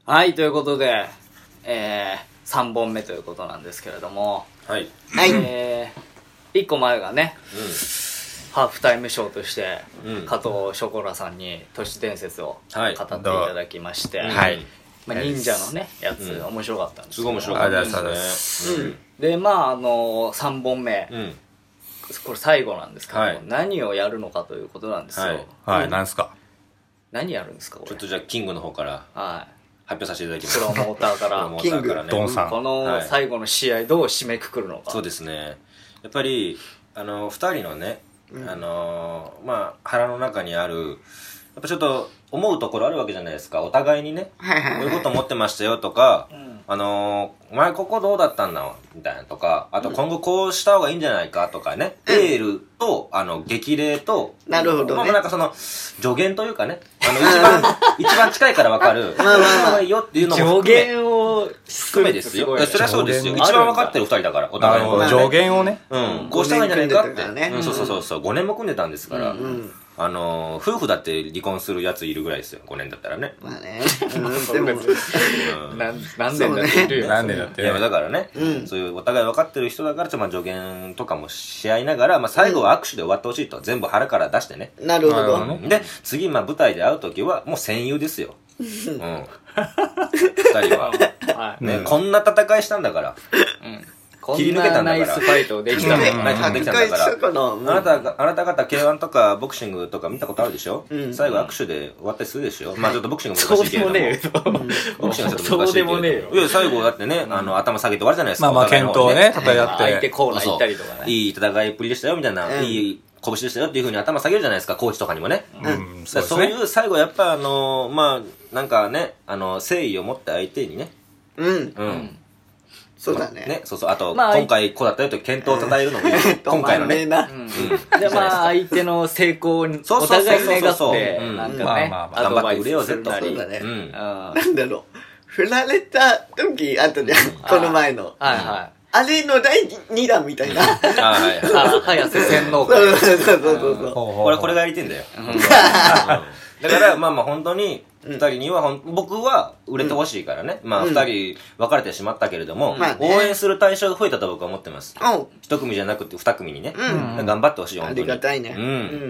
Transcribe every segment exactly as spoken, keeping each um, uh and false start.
はい、ということで、えー、さんぼんめということなんですけれども、 はい。 えー、いっこまえがね、 うん、 ハーフタイムショーとして、 うん、 加藤ショコラさんに都市伝説を語っていただきまして、 はい。 まあ、忍者のね、やつ、 うん、 面白かったんですすごい面白かったですね。 うん、で、まあ、あの、さんぼんめ、 うん、 これ最後なんですけども、 はい、 何をやるのかということなんですよ。 はい、はい、何すか。 何やるんですか、これ。 ちょっとじゃあ、キングの方から、 はい。 発表させていただきます。 プロモーターから。 キング、 ドンさん。 この最後の試合どう締めくくるのか。 そうですね。やっぱり、あの、二人のね、あの、まあ、腹の中にある、やっぱちょっと思うところあるわけじゃないですか。お互いにね、こういうこと思ってましたよとか、あのー、お前ここどうだったんだみたいなとか、あと今後こうした方がいいんじゃないかとかね、うん、エールと、あの、激励と、 なるほどね。 まあなんかその、助言というかね、あの、一番、一番近いからわかる、まあまあまあいいよっていうのも含め、 助言を含めですよ。そりゃそうですよ。一番わかってる二人だから、お互いの。 助言をね。 うん。こうした方がいいんじゃないかって。 ね、 うん、そうそうそうそう。ごねんも組んでたんですから。うんうんあのー、夫婦だって離婚するやついるぐらいですよ、ごねんだったらね。 まあね。うん、でも、 うん、何年だっているよ。 何年だっていや、だからね、うん、そういうお互い分かってる人だから、ちょっとまあ助言とかもし合いながら、まあ最後は握手で終わってほしいと。全部腹から出してね。 なるほど。 で、次、まあ舞台で会うときは、もう戦友ですよ。うん。二人は。はい、ね、うん、こんな戦いしたんだから。うん切り抜けたんだから。ナイスファイトできたんだから。 ナイスファイトできたんだから。あなたが、あなた方 ケーワン とかボクシングとか見たことあるでしょ、うん、最後握手で終わったりするでしょ、うん、まあちょっとボクシング難しいけれども。そうでもねえよ。ボクシングはちょっと難しいけれども。そうでもねえよ。いや、最後だってね、あの、頭下げて終わるじゃないですか。 まあまあ、検討ね、叩い合って。 相手コーナー行ったりとかね。 いい戦いっぷりでしたよ、みたいな。いい拳でしたよっていう風に頭下げるじゃないですか、コーチとかにもね。うん。そういう最後やっぱあの、まあ、なんかね、あの、誠意を持って相手にね。 うん。うん。そうだね。 ね、そうそう。あと、まあ、今回こうだったよと検討を称えるのもいい。今回のね。 うん。で、まあ、相手の成功に、お互い願って、なんかね、 頑張ってくれよ、絶対。 そうだね。なんだろう。振られた時あったじゃん、この前の。 はいはい。 あれのだいにだんみたいな。 はいはい。 早瀬洗脳会。 そうそうそうそう。 これ、これがやりてんだよ。だから、まあまあ本当に、二人にはほん、僕は売れてほしいからね。まあ二人別れてしまったけれども、応援する対象が増えたと僕は思ってます。一組じゃなくて二組にね。頑張ってほしい、本当に。 ありがたいね。 うん。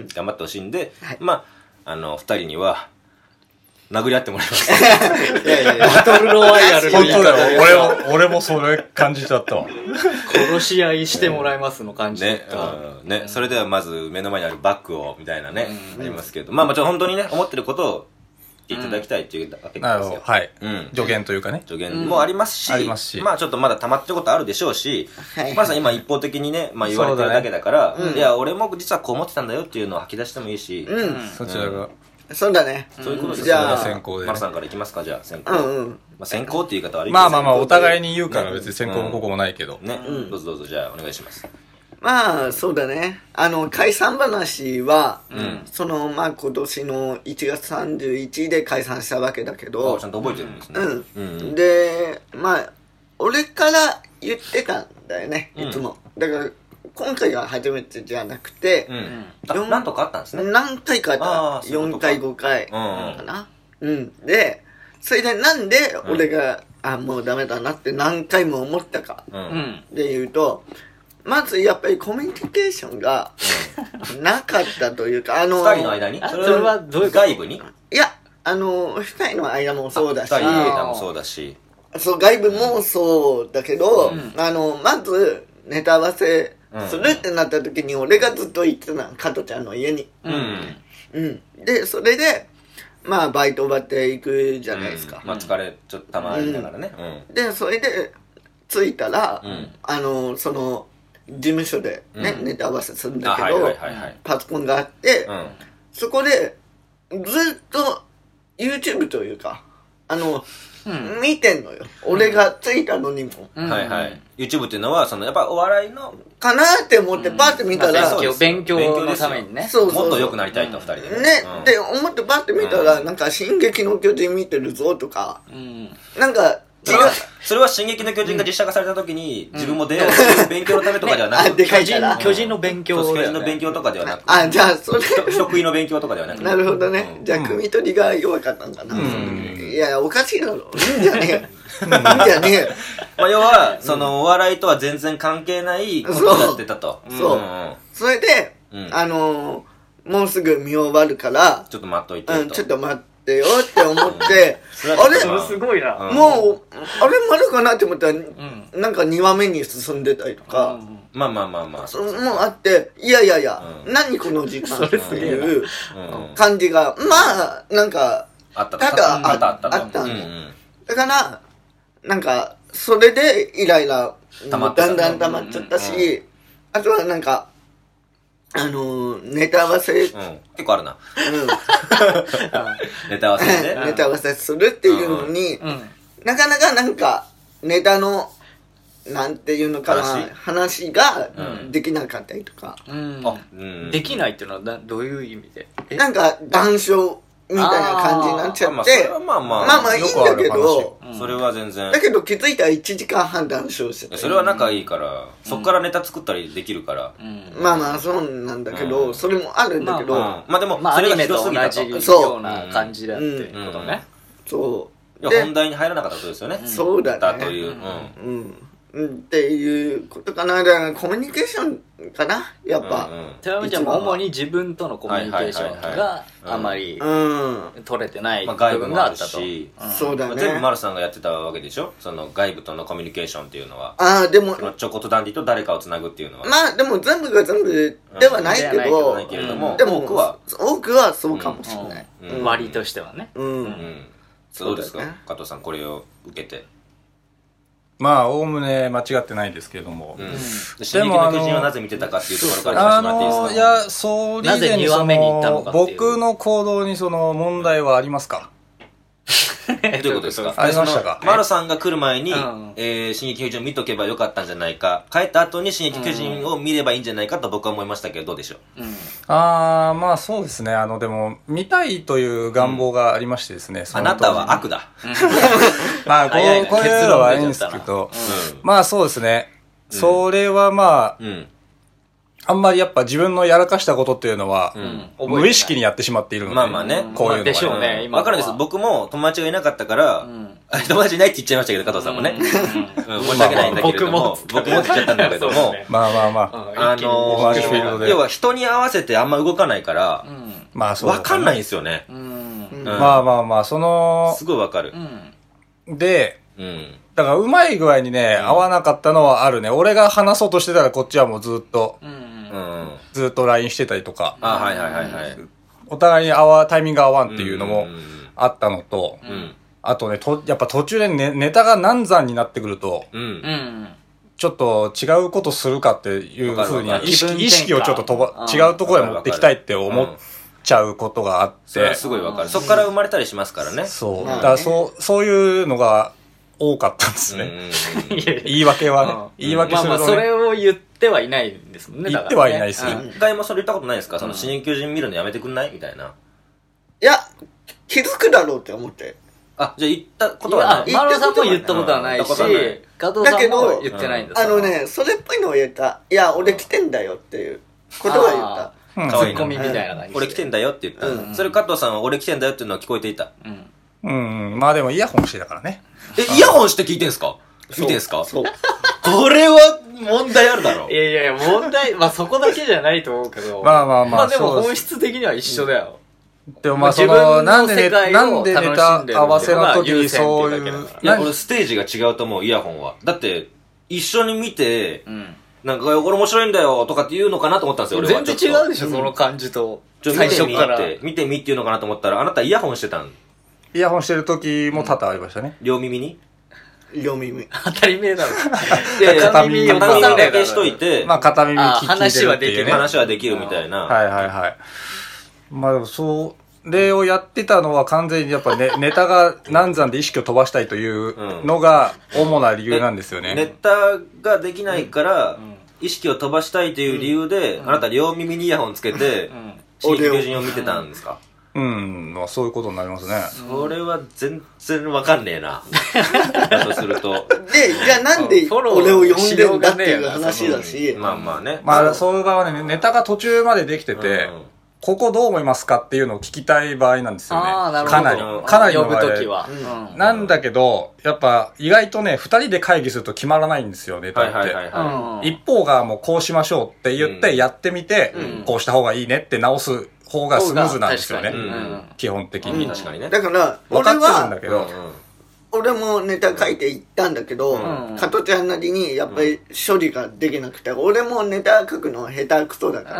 頑張ってほしいんで、まあ、あの、二人には、殴り合ってもらいます。 いやいやいや、バトルロワイヤルの言い方。本当だよ。俺も、俺もそれ感じちゃったわ。 殺し合いしてもらいますの感じだった。 ね、うん、ね、それではまず目の前にあるバッグを、みたいなね、ありますけど。まあまあ、ちょ、本当にね、思ってることを言っていただきたいっていうわけなんですよ。 はい。うん。助言というかね。 助言もありますし、 ありますし。 まあちょっとまだ溜まってることあるでしょうし、まさに今一方的にね、まあ言われてるだけだから、いや、俺も実はこう思ってたんだよっていうのを吐き出してもいいし、 うん。 そちらが。 そうだね。 そういうことです。 じゃあ、 先行で。 マルさんからいきますか、じゃあ、先行。 うんうん。 まあ先行って言い方悪いけど。 まあまあまあ、お互いに言うから別に先行もここもないけど。 ね。どうぞどうぞ、じゃあ、お願いします。 まあ、そうだね。あの、解散話は、その、まあ今年のいちがつさんじゅういちにちで解散したわけだけど。 ちゃんと覚えてるんですね。 うん。で、まあ、俺から言ってたんだよね、いつも。だから、今回が初めてじゃなくて、 うん、何とかあったんですね。 何回かあった。よんかい、ごかいかな。うん。で、それでなんで俺が、うん、あ、もうダメだなって何回も思ったか。うん。で言うと、まずやっぱりコミュニケーションがなかったというか、あの、 二人の間にそれはどういう外部にいや、あの、二人の間もそうだし、 二人の間もそうだし、 そう、外部もそうだけど、うん、あの、まずネタ合わせ、するってなった時に俺がずっと行ってた加トちゃんの家に。うん。うん。で、それで、まあバイト終わって行くじゃないですか。 うん、まあ疲れちょっとたまりながらね。 うん。で、それで着いたら、うん、あの、その、事務所でね、うん、ネタ合わせするんだけど、パソコンがあって、うん、そこでずっと YouTube というか、あの、うん、見てんのよ。俺が着いたのにも。 うん、はいはい。YouTube っていうのは、その、やっぱお笑いの、 かなーって思ってパッて見たら、 うんまあ、勉強のためにね。 そうそう。 もっと良くなりたいと、二人でね。 ね、うん、で、思ってパッて見たら、なんか、進撃の巨人見てるぞとか、うん、なんか、 それは、それは進撃の巨人が実写化された時に、自分も出ようっていう勉強のためとかではなくて、 巨人、巨人の勉強巨人の勉強とかではなくて、 あ、じゃあ、それ。 人食いの勉強とかではなくて。 なるほどね。じゃあ、組取りが弱かったんかな。いや、おかしいだろ。いいんじゃねえ。いいんじゃねえ。 まあ、要は、その、お笑いとは全然関係ないことをやってたと。 そう。それで、あの、もうすぐ見終わるから、 ちょっと待っといて。 うん、ちょっと待って。よって思って、あれすごいな。 もう、あれまるかなって思ったら、なんかにわめに進んでたりとか、 まあまあまあまあ。 それもあって、いやいやいや、何この時間っていう感じが、まあ、なんか、 あったただあったあったんだから、なんか、それでイライラ、だんだん溜まっちゃったし、あとはなんか、あのー、ネタ合わせ、うん、 結構あるな。うん。ネタ合わせね。 ネタ合わせするっていうのに、うんうん、なかなかなんか、ネタの、なんていうのかな、話, 話ができなかったりとか。 うんうん、できないっていうのはどういう意味で？ なんか、談笑みたいな感じになっちゃって、 まあまあ、 まあまあいいんだけど、 それは全然。 だけど気づいたらいちじかんはん談笑してた。 それは仲いいから、そっからネタ作ったりできるから。 まあまあそうなんだけど、それもあるんだけど、 まあでも、それがひどすぎたと。 そう。ような感じだってことね。 そう。 本題に入らなかったことですよね。 そうだね。 だという。 うん。っていうことかな。だからコミュニケーションかなやっぱ。 寺山ちゃんも主に自分とのコミュニケーションがあまり取れてない部分があったと。 そうだね。 全部丸さんがやってたわけでしょ、その外部とのコミュニケーションっていうのは。 ああ、でも。 チョコとダンディと誰かをつなぐっていうのは。 まあでも全部が全部ではないけど、 でも多くは、多くはそうかもしれない。 割としてはね。 うん。 どうですか加藤さん、これを受けて。 まあ、おおむね間違ってないですけども。 進撃の巨人をなぜ見てたかっていうところから聞かせてもらっていいですか？ いや、それ以前にその、僕の行動にその問題はありますか？ どういうことですか？ ありましたか？ マロさんが来る前に、えー、進撃巨人を見とけばよかったんじゃないか。帰った後に進撃巨人を見ればいいんじゃないかと僕は思いましたけど、どうでしょう？うん、 ああ、まあそうですね。あの、でも、見たいという願望がありましてですね。 うん、あなたは悪だ。 まあ、こう、こういうのはいいんですけど、うん、まあそうですね。それはまあ、うんあんまりやっぱ自分のやらかしたことっていうのは、うん、無意識にやってしまっているので。 まあまあね。 こういうのは。 でしょうね、 今。わかるんです。僕も友達がいなかったから、うん、友達いないって言っちゃいましたけど、加藤さんもね。うん、申し訳ないんだけれども、僕もって言っちゃったんだけども。 まあまあまあ。 あのー、要は人に合わせてあんま動かないから、うん、まあそう。わかんないんですよね。 うんうん、まあまあまあ、その、 すごいわかる。 うん、で、うんだから、うまい具合にね、うん、合わなかったのはあるね。俺が話そうとしてたら、こっちはもうずっと、うん、ずっと ライン してたりとか。 あ、はいはいはいはい。 お互いに合わ、タイミング合わんっていうのもあったのと、うん、あとね、と、やっぱ途中でネ、ネタが難産になってくると、うん、ちょっと違うことするかっていうふうに意識、意識をちょっと飛ば、違うところへ持っていきたいって思っちゃうことがあって。それはすごいわかる。そこから生まれたりしますからね。 そう。だからそう、そういうのが、多かったんですね。言い訳はね。言い訳するとね。 まあまあ、それを言ってはいないんですもんね。 言ってはいないですよ。 一回もそれ言ったことないですか？その、進撃巨人見るのやめてくんないみたいな。いや、気づくだろうって思って。 あ、じゃあ言ったことはない。 マロさんも言ったことはないし、加藤さんも言ってないんです。 あのね、それっぽいのを言った。いや、俺来てんだよっていうことは言った。 ツッコミみたいな感じ。 俺来てんだよって言った。それ加藤さんは俺来てんだよっていうのは聞こえていた。 うん。まあでもイヤホンしてたからね。 え、イヤホンして聞いてんすか？見てんすか？そう。これは問題あるだろ。 いやいやいや、問題、まあそこだけじゃないと思うけど。 まあまあまあ。 まあでも本質的には一緒だよ。 でもまあその、なんでね、なんでネタ合わせの時にそういう。 いや、俺ステージが違うと思う、イヤホンは。だって、一緒に見て、なんか、これ面白いんだよとかって言うのかなと思ったんですよ、俺は。 全然違うでしょ、その感じと。 最初から。見てみって言うのかなと思ったら、あなたイヤホンしてたん。 イヤホンしてる時も多々ありましたね。 両耳に両耳。 当たり前だろ。 いやいや、片耳だけしといて。 まあ片耳聞いてる。 話はできる。 話はできるみたいな。 はいはいはい。まあでもそれをやってたのは完全にやっぱね、ネタが難産で意識を飛ばしたいというのが主な理由なんですよね。 ネタができないから、意識を飛ばしたいという理由で、あなた両耳にイヤホンつけて、進撃巨人を見てたんですか？ うん、まあそういうことになりますね。 それは全然わかんねえな。だとすると。 で、じゃあなんで俺を呼んでんだっていう話だし。 まあまあね。 まあそういう場合はね、ネタが途中までできてて、うん、ここどう思いますかっていうのを聞きたい場合なんですよね。 ああ、なるほど。 かなり。かなりの呼ぶときは、 うん。なんだけど、やっぱ意外とね、二人で会議すると決まらないんですよ、ネタって。はいはいはい、一方がもうこうしましょうって言ってやってみて、うん、こうした方がいいねって直す方がスムーズなんですよね。うん、基本的に。 確かにね。 だから、 分かってるんだけど、 俺もネタ書いていったんだけど、加トちゃんなりにやっぱり処理ができなくて、俺もネタ書くの下手くそだから、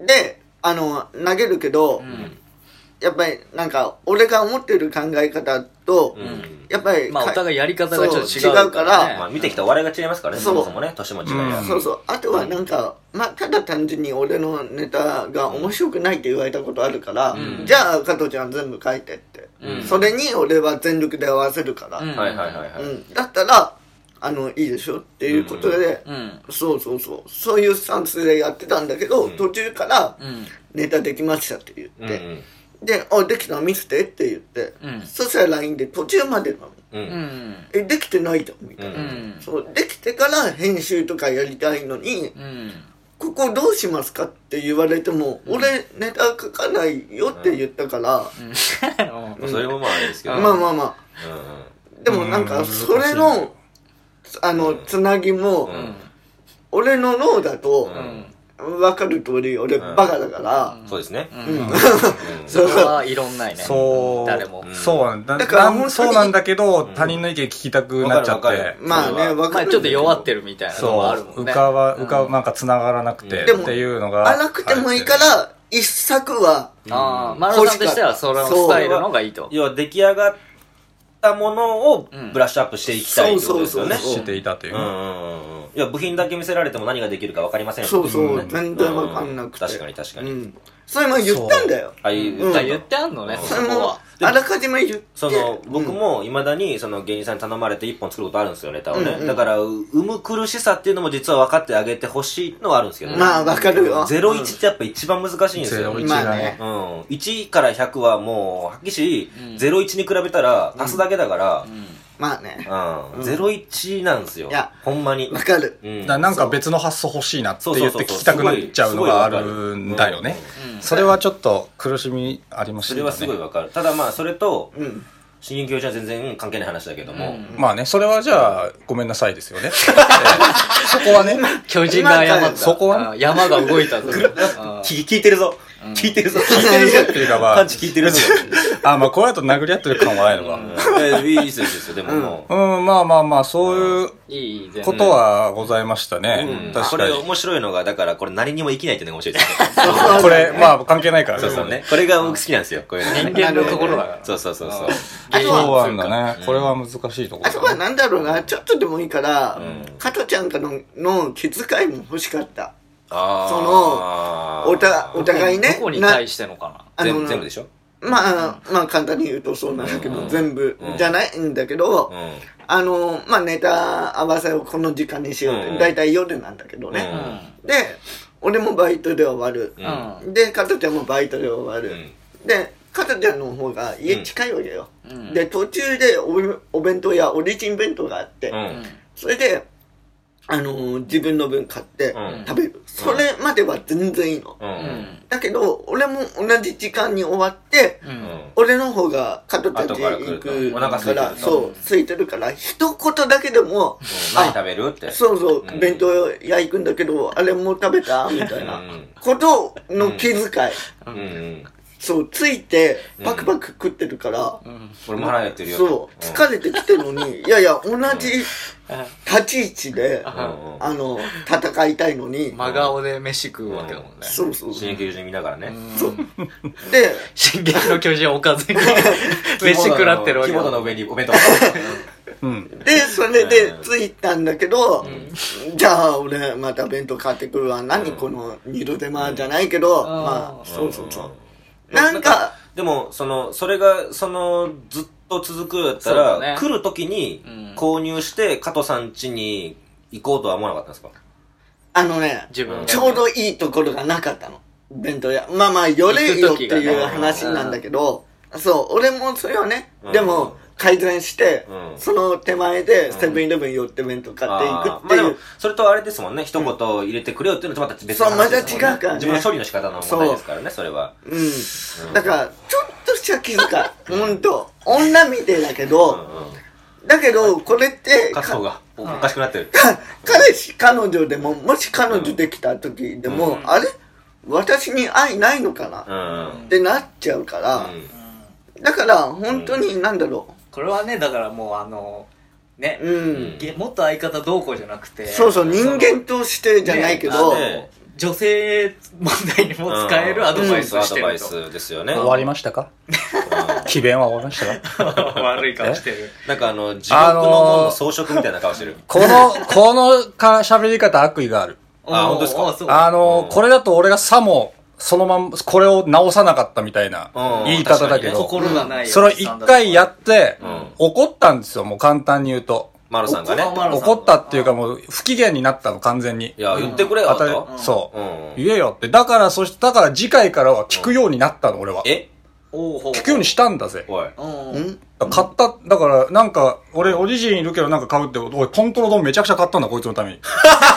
で、あの、投げるけど、やっぱりなんか、俺が思ってる考え方と、やっぱり、 まあお互いやり方がちょっと違うから、 まあ見てきたお笑いが違いますからね、そもそもね、年も違います。 そうそう。あとはなんか、まあただ単純に俺のネタが面白くないって言われたことあるから、じゃあ加藤ちゃん全部書いてって。それに俺は全力で合わせるから。はいはいはいはい。だったら、あの、いいでしょっていうことで、そうそうそう。そういうスタンスでやってたんだけど、途中からネタできましたって言って、で、あ、できた、見せてって言って、そしたら ライン で途中までなの。うん、え、できてないじゃんみたいな、うん、そうできてから編集とかやりたいのに、うん、ここどうしますかって言われても、うん、俺ネタ書かないよって言ったから、 うんうん、それもまああれですけど、 まあまあまあ、うん、でもなんかそれのあのつなぎも、うん、俺の脳だと、うん分かる通り俺バカだから、 そうですね。 それはいろんないね。 そう。 誰も。 そうなんだ。だからそうなんだけど、他人の意見聞きたくなっちゃって。 まあね、 分かる。ちょっと弱ってるみたいなのもあるもんね。 浮かば、浮かば、なんか繋がらなくてっていうのが。 荒くてもいいから、一作は。 ああ、丸尾さんとしてはそのスタイルのがいいと。 要は出来上がったものをブラッシュアップしていきたいってことですよね。 していたという。 いや、部品だけ見せられても何ができるか分かりませんよ。 そうそう、全然分かんなくて。 確かに確かに。 それも言ったんだよ。 あ、言った言ってあんのね、 それも、あらかじめ言って。 その、僕も未だに、その芸人さんに頼まれて一本作ることあるんですよ、ネタをね。だから、生む苦しさっていうのも実は分かってあげてほしいのはあるんですけど。 まあ、分かるよ。 ゼロイチってやっぱ一番難しいんですよ。 ゼロイチがね。 うん。いちからひゃくはもう、はっきりし、ゼロイチに比べたら足すだけだから、 まあね。 うん。ゼロイチなんですよ。いや、ほんまに。 わかる。 うん。なんか別の発想欲しいなって言って聞きたくなっちゃうのがあるんだよね。それはちょっと苦しみありますね。それはすごいわかる。ただまあ、それと、新進教授は全然関係ない話だけども。 まあね、それはじゃあ、ごめんなさいですよね。そこはね。 巨人が謝った。 そこは山が動いたぞ。 聞いてるぞ。聞いてるぞ。 聞いてるぞっていうかまあ。 パンチ聞いてるぞ。 あ、まあこうやと殴り合ってる感はないのか。 いいですよ、でももう。うん、まあまあまあ、そういうことはございましたね。 これ面白いのが、だからこれ何にも生きないっていうのが面白いですね。 これ、まあ関係ないからそうそうね。これが僕好きなんですよ、こういうの。 人間のところだから。 そうそうそうそう。 そうなんだね。これは難しいところ。 あとはなんだろうな、ちょっとでもいいから、加トちゃんからの気遣いも欲しかった。 あそのおたお互いねどこに対してのかな全部でしょまあまあ簡単に言うとそうなんだけど、うん、全部じゃないんだけど、うん、あのまあネタ合わせをこの時間にしようって、うん、だいたい夜なんだけどね、うん、で俺もバイトで終わる、うん、で加トちゃんもバイトで終わる、うん、で加トちゃんの方が家近いわけよ、うん、で途中で お, お弁当やオリジン弁当があって、うん、それであのー、自分の分買って食べる、うん、それまでは全然いいの、うん、だけど俺も同じ時間に終わって、うん、俺の方が加トたち行くからそう空いてるから一言だけでも、 うん、何食べるってそうそう、うん、弁当屋行くんだけどあれもう食べたみたいなことの気遣い、うんうんうんそうついてパクパク食ってるから、 うん、俺も腹減ってるよそう疲れてきてるのにいやいや同じ立ち位置で、うん、あの戦いたいのに真顔で飯食うわけだもんね、うん、 そうそう進撃の巨人見ながらね、 うん、そうで進撃の巨人おかずに飯食らってるわけだ木本の上にお弁当うん、でそれで着いたんだけど、うん、じゃあ俺また弁当買ってくるわ何この二度手間じゃないけど、うん、まあそうそうそうなんかでもそのそれがそのずっと続くだったら、ね、来る時に購入して加藤さん家に行こうとは思わなかったんですか？ あのね自分ちょうどいいところがなかったの弁当屋。まあまあ、よれよっていう話なんだけど、ね、そう、俺もそれはね、うん、でも、改善して、うん、その手前でセブンイレブン寄って弁当買っていくっていう。まあ、でもそれとあれですもんね、一言入れてくれよっていうのとまた別の話ですもんね。そう、また違うからね。自分の処理の仕方の問題ですからね、それは。 うん。うん、だから、ちょっとした気遣い。ほんと。女みてえだけど、うんうん、だけど、これって、 活動がおかしくなってる。 彼氏、彼女でも、もし彼女できた時でも、うん、あれ私に愛ないのかな、うん、ってなっちゃうから、うん、だから、本当に、なんだろう。 これはね、だからもうあの、ね、うん、もっと相方どうこうじゃなくて、 そうそう、人間としてじゃないけど、 ね、女性問題にも使えるアドバイスをしてると、うん、アドバイスですよね。 終わりましたか？詭弁は終わりましたか？悪い顔してる。 なんかあの、地獄の門の装飾みたいな顔してる。 この、このか喋り方悪意がある。 あ、本当ですか？ あの、これだと俺がさも、そのまま、これを直さなかったみたいな言い方だけど、 心がない。 それを一回やって、怒ったんですよ、もう簡単に言うと。 マルさんがね。 怒ったっていうかもう不機嫌になったの、完全に。 いや、言ってくれよと。 そう。言えよって。だから、そして、だから次回からは聞くようになったの、俺は。 え？ 聞くようにしたんだぜ。 おい。 買った、だから、なんか、俺オリジンいるけどなんか買うって、俺トントロ丼めちゃくちゃ買ったんだ、こいつのために。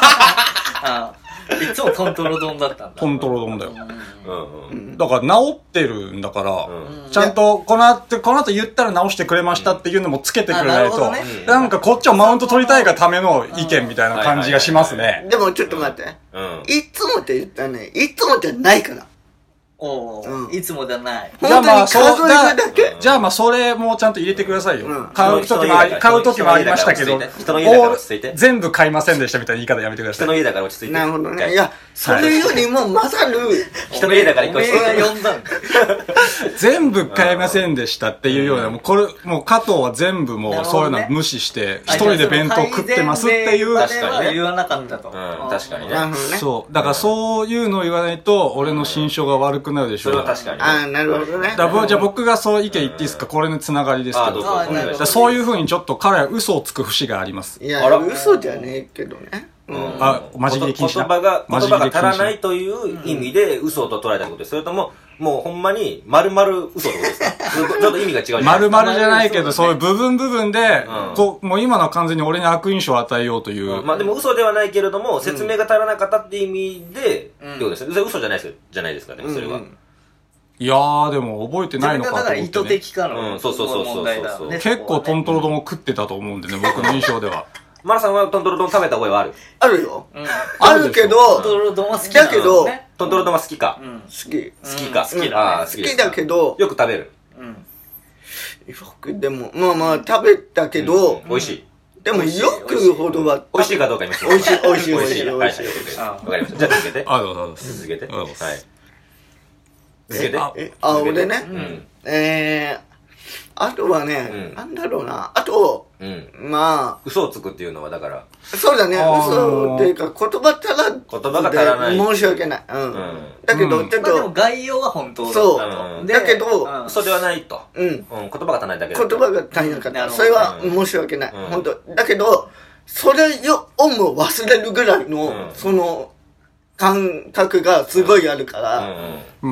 いつもトントロ丼だったんだ。 トントロ丼だよ。うん、だから治ってるんだから、うん、ちゃんとこの後、この後言ったら治してくれましたっていうのもつけてくれないと、な, ね、なんかこっちをマウント取りたいがための意見みたいな感じがしますね。 でもちょっと待って。うん、いつもって言ったらね、いつもじゃないから。 おうん、いつもじゃない。 じゃあまあ、そう、 じゃあまあ、それもちゃんと入れてくださいよ。うん、買う時もあり、買う時もありましたけど、 人の家だから落ち着いて。 全部買いませんでしたみたいな言い方やめてください。 人の家だから落ち着いて。 なるほどね。いや、それよりもまさる、 人の家だから落ち着いて。 呼んだんだ。 全部買いませんでしたっていうような、もうこれ、もう加藤は全部もうそういうの無視して、一人で弁当食ってますっていう。 確かに言わなかったと。 確かにね。 そう。だからそういうのを言わないと、俺の心象が悪くなるでしょう。 それは確かに。 ああ、なるほどね。 だじゃあ僕がそう意見言っていいですか？これのつながりですけど。だそういう風にちょっと彼は嘘をつく節があります。 いや、嘘じゃねえけどね。 うん、あ、マジで禁止言葉が、言葉が足らないという意味で嘘と捉えたことです。それとも、もうほんまに丸々嘘ってことですか？ちょっと意味が違うじゃないですか。 丸々じゃないけど、そういう部分部分で、うん、こう、もう今のは完全に俺に悪印象を与えようという。 うん、まあでも嘘ではないけれども、説明が足らなかったっていう意味で、うん、ってことですね。それ嘘じゃないですじゃないですかね、それは。うん、 いやー、でも覚えてないのかと思って、ね。 だから意図的かの、 うん、そうそうそうそうそう、 ね。結構トントロ丼を食ってたと思うんでね、僕の印象では。 マラさんはトントロ丼食べた覚えはある？ あるよ。うん、あるけど、 トントロ丼は好きだけど、 トントロ丼は好きか。 うん、好き。 好きか。 好きだ、 ね。 好きだけど、 よく食べる。 うん。よく、でも、まあまあ食べたけど、 美味しい。 でもよくほどは。 美味しいかどうか言います。 美味しい、美味しい、美味しい。 わかりました。わかりました。じゃあ続けて。 あ、どうぞ。 続けて。はい。 続けて。え、あ、俺ね。うん。えー、あとはね、なんだろうな。あと、うん、まあ。 嘘をつくっていうのはだから。 そうだね。嘘っていうか、言葉足ら言葉が足らない。 申し訳ない。うん。うん、だけど、ちょっと。 でも概要は本当だ。 そう。だけど、 嘘ではないと。 うん。 言葉が足らないだけだ。言葉が足りなかった。それは申し訳ない。本当。だけど、それをも忘れるぐらいの、その、感覚がすごいあるから。うん。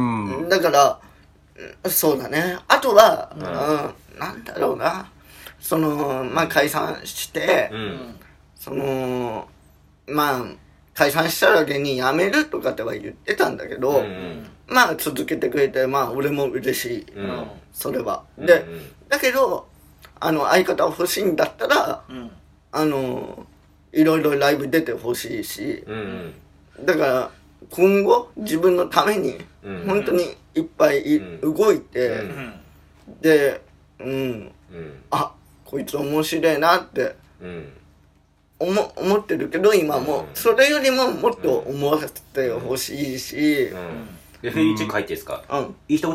だから、そうだね。あとは、うん、なんだろうな。その、まあ、解散して、うん、その、まあ、解散したら芸人辞めるとかっては言ってたんだけど、うんうん、まあ、続けてくれて、まあ、俺も嬉しい。うん、それは。で、うんうん、だけど、あの、相方欲しいんだったら、うん、あの、いろいろライブ出てほしいし、うんうん、だから、今後、自分のために、本当にいっぱい、うん、動いて、うん、で、うん、うん、あ、こいつ面白いなって、うん、思、思ってるけど、今も、うん、それよりももっと思わせてほしいし、 うん。エフエイチ 書いていいですか？うん。いい人ってね、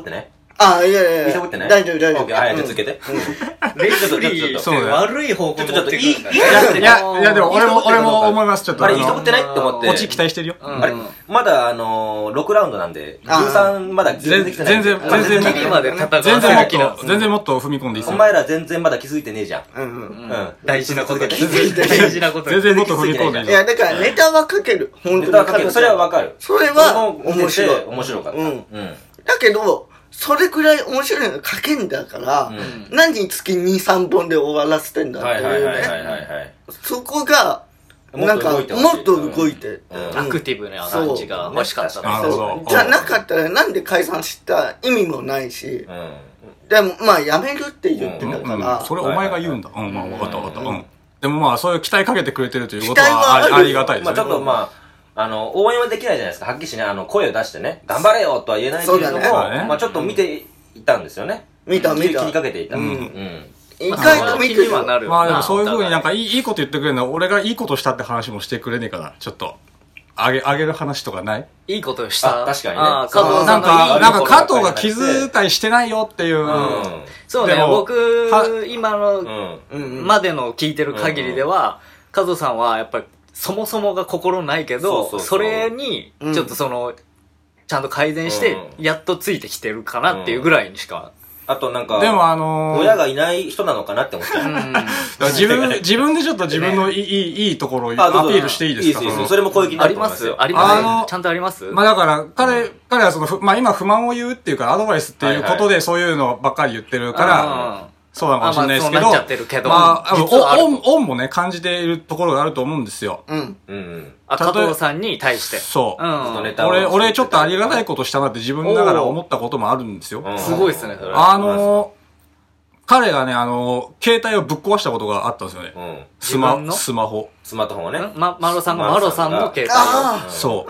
あ、いやいやいや。 揺さぶってない？ 大丈夫、大丈夫。 はい、じゃあ続けて。 レスリーって悪い方向ちょっと、いい、いや、いや、でも俺も、俺も思います、ちょっと。 あれ、揺さぶってないって思って。 落ち期待してるよ。 あれ、まだ、あの、ろくラウンドなんで、じゅうさんまだ全然、全然、全然、 全然まで戦う。 全然もっと、全然もっと踏み込んでいいっすよ。 お前ら全然まだ気づいてねえじゃん。 うんうん。 大事なこと気づいて大事なこと。 全然もっと踏み込んでいい。 いや、だからネタはかける。 本当に。ネタはかける。それはわかる。 それは面白い。 面白かった。うん。 だけど、それくらい面白いのが書けんだから、うん、何につきに、さんぼんで終わらせてんだっていうね。そこが、なんか、もっと動いて。 うん、アクティブな感じが欲しかった。 なるほど。 じゃなかったらなんで解散した意味もないし、うん、でも、まあ、やめるって言ってたから。 うん、それお前が言うんだ。うん、まあ、分かった分かった。うん。でもまあ、そういう期待かけてくれてるということはありがたいですね。 まあ、ちょっとまあ、あの、応援はできないじゃないですか。はっきりしね、あの、声を出してね、頑張れよとは言えないけれども、ね、まあちょっと見ていたんですよね。 見た見た。 気にかけていた。うん。うん。 意外と見てはなる。まあでもそういう風になんかいい、いいこと言ってくれるのは、俺がいいことしたって話もしてくれねえかな。ちょっと。あげ、あげる話とかない？ いいことした。 確かにね。 あ加藤さんが、なんか加藤が気遣いしてないよっていう。 そうね、僕、今の、までの聞いてる限りでは、加藤さんはやっぱり、そもそもが心ないけど、それに、ちょっとその、ちゃんと改善して、やっとついてきてるかなっていうぐらいにしか。 あとなんか、 でもあの親がいない人なのかなって思って。 自分、自分でちょっと自分のいい、いいところをアピールしていいですか？ いいですよ。それも攻撃になると思いますよ。 ありますあの、ちゃんとありますまあだから、彼、彼はその、まあ今不満を言うっていうか、アドバイスっていうことでそういうのばっかり言ってるから、そうなのかもしれないですけど、まあ、 けどまあ、オン、オンもね、感じているところがあると思うんですよ。 うん。 うん。あ、加藤さんに対して。 そう。うん。俺、俺ちょっとありがたいことしたなって自分ながら思ったこともあるんですよ。 すごいですね、それ。 あの、彼がね、あの、携帯をぶっ壊したことがあったんですよね。うん。スマ、スマホ。 スマートフォンをね。 ま、マロさんがマロさんの携帯を。そう。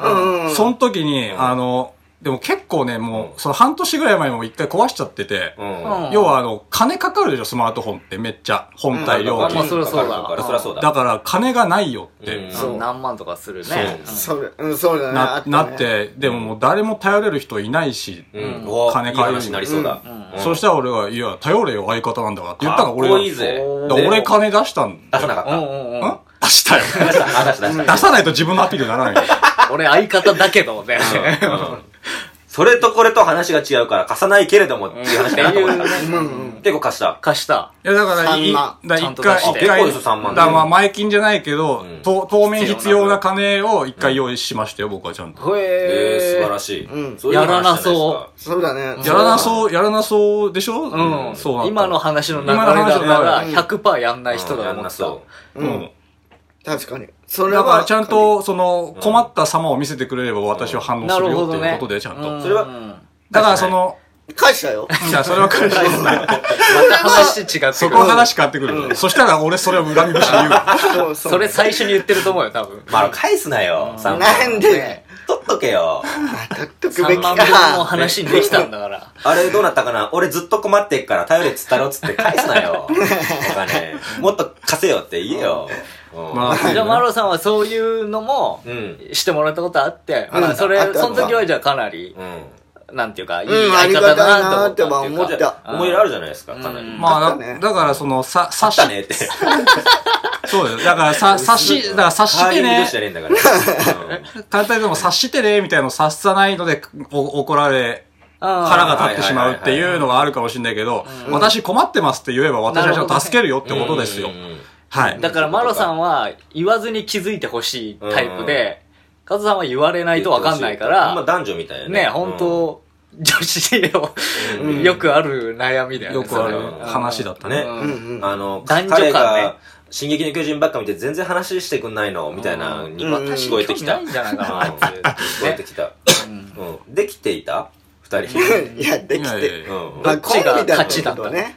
その時に、あの、でも結構ね、もう、その半年ぐらい前も一回壊しちゃってて、うん、要はあの、金かかるでしょ、スマートフォンってめっちゃ、本体料金。 まあ、そりゃそうだ。 だから、金がないよって。 そう、何万とかするね。 そう、うん、そうだね。 な、なって、でももう誰も頼れる人いないし、金借りる。 になりそうだ。 そしたら俺が、いや、頼れよ、相方なんだからって言ったの俺が。かっこいいぜ。 俺金出したんだ。出さなかった。 ん出したよ。 出した、出した。 出さないと自分のアピールにならない。 俺相方だけどね。 それとこれと話が違うから貸さないけれどもっていう話だと思います。結構貸した。 貸した。 いやだから、い、だ一回、一回、だからまあ前金じゃないけど、当面必要な金を一回用意しましたよ、僕はちゃんと。 へー、素晴らしい。やらなそう。 そうだね。 やらなそう、やらなそうでしょ？ うん。そうなんだ。今の話の流れだったら ひゃくパーセント やんない人だと思ってた。 うん。確かに。 それは。だからちゃんと、その、困った様を見せてくれれば私は反応するよっていうことで、ちゃんと。 それは、 だからその、 返したよ。 いや、それは返したよ。また話違ってくる。 そこは話変わってくる。そしたら俺それを恨み節で言うわ。 それ最初に言ってると思うよ、多分。 まあ、返すなよ。 なんで取っとけよ。 取っとくべきか。 さんまんぶんの話にできたんだから。 あれどうなったかな？俺ずっと困ってっから頼れっつったろっつって返すなよ。お金。もっと貸せよって言えよ。 まあ、じゃあ、マロさんはそういうのも、してもらったことあって、まあ、それ、その時はじゃあかなり、なんていうか、いい相方だなって思った。 思い入れあるじゃないですか、かなり。 まあ、だからその、さ、 察したねって。 そうだよ。だから、さ、察し、だから察してね。簡単にでも察してね、みたいなのを察さないので、怒られ、腹が立ってしまうっていうのがあるかもしれないけど、私困ってますって言えば私はちゃんと助けるよってことですよ。はい。 だからマロさんは言わずに気づいてほしいタイプで、カズさんは言われないとわかんないから、 まあ男女みたいなね。ね、本当女子をよくある悩みだよね。 よくある話だったね。 あの、男女間ね。進撃の巨人ばっか見て全然話してくんないのみたいなに聞こえてきた。 ないんじゃないかな、あいつ。 聞こえてきた。できていた二人。 いや、できて。 どっちが勝ちだったね。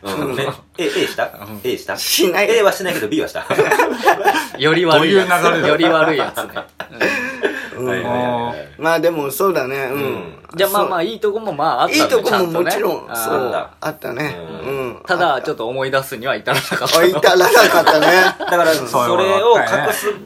A した ?A したしない。 A はしてないけど B はした。 より悪いやつ。より悪いやつね。 まあでもそうだね。 じゃあまあまあいいとこもまああったね。 いいとこももちろん、そう、あったね。 ただちょっと思い出すには至らなかった。 至らなかったね。 だからそれを隠す